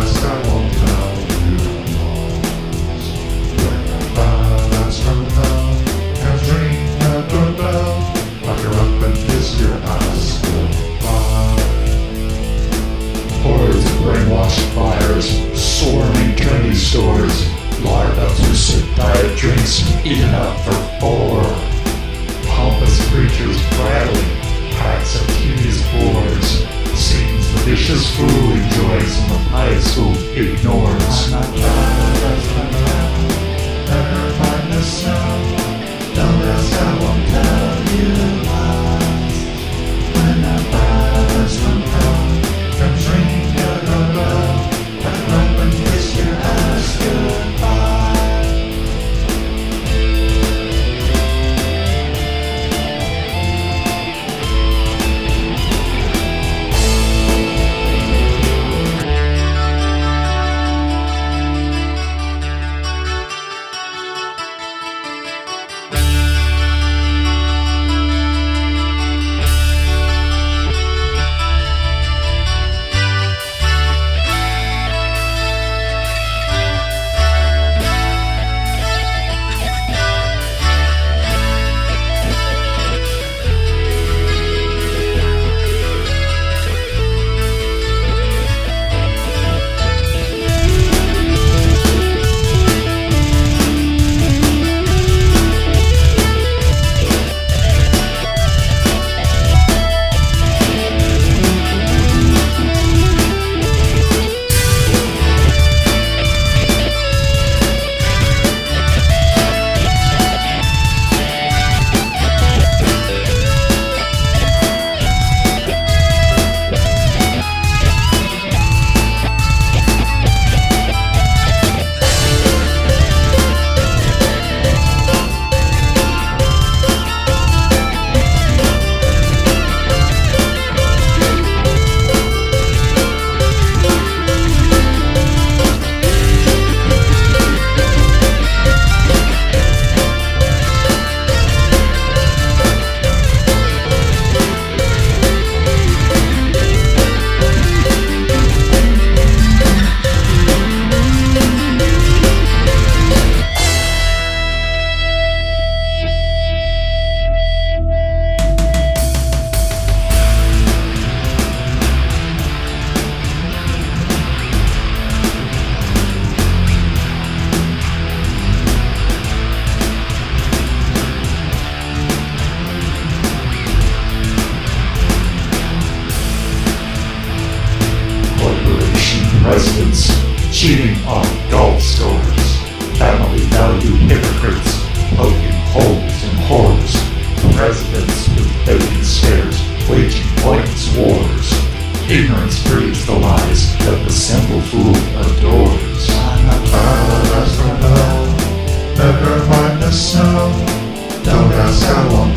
ask, I won't tell you. When the thoughts from hell have ring a doorbell, lock her up and kiss your ass goodbye. Hordes of brainwashed buyers swarming trendy stores, lard up lucid diet drinks eaten up for 4. Pompous preachers prattling, packs of tedious bores, scenes the vicious fool enjoys and the pious fool ignores. I'm not never mind the snow. Don't ask, I won't tell you lies. When the birds from hell comes ringing your doorbell, let them up and kiss your ass goodbye. Presidents cheating on golf scores, family value hypocrites poking holes in whores, presidents with vacant stares waging pointless wars. Ignorance breeds the lies that the simple fool adores. I'm a bird from hell, never mind the snow. Don't ask, I won't